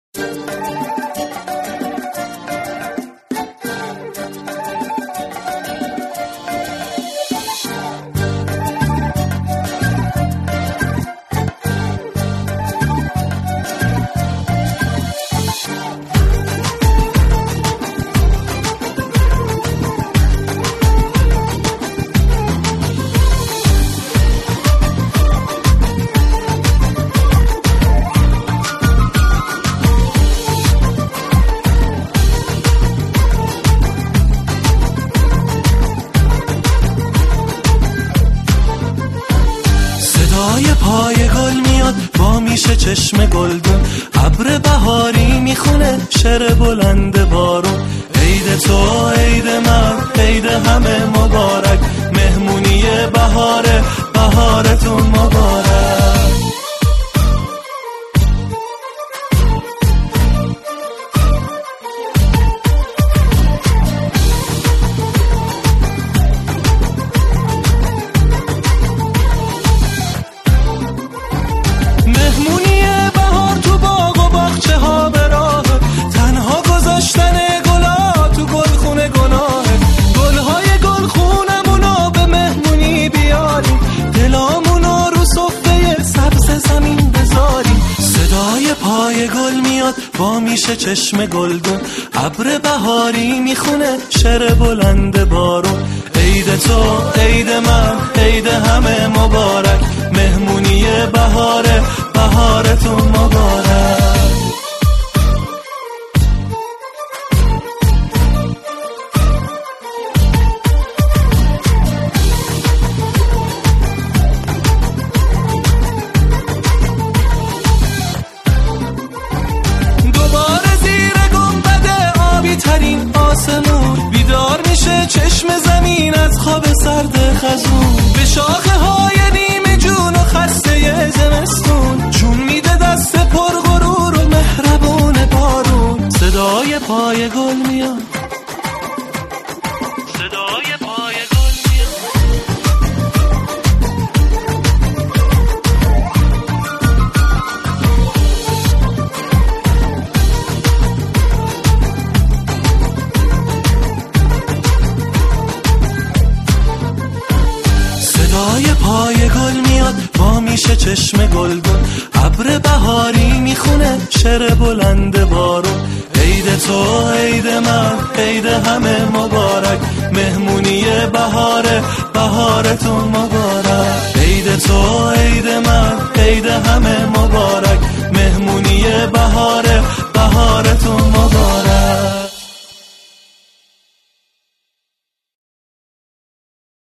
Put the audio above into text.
پای گل میاد با میشه چشم گلدون، ابر بهاری میخونه شعر بلند بارون. عید تو عید من عید همه مبارک، مهمونی بهاره بهارتون مبارک. پای گل میاد با میشه چشم گلدون، ابر بهاری میخونه شعر بلند بارون. عید تو عید من عید همه مبارک، مهمونی بهاره بهارتون مبارک. بیدار میشه چشم زمین از خواب سرد خزون، به شاخه های نیمه جون و خسته زمستون، چون میده دست پر غرور و مهربون بارون. صدای پای گل میاد، صدای پای گل میاد. صدای پای گل میاد با میشه چشم گلدون، ابر بهاری میخونه شعر بلند بارون. عید تو عید من عید همه مبارک، مهمونی بهاره بهارتون مبارک. عید تو عید من عید همه مبارک، مهمونی بهاره بهارتون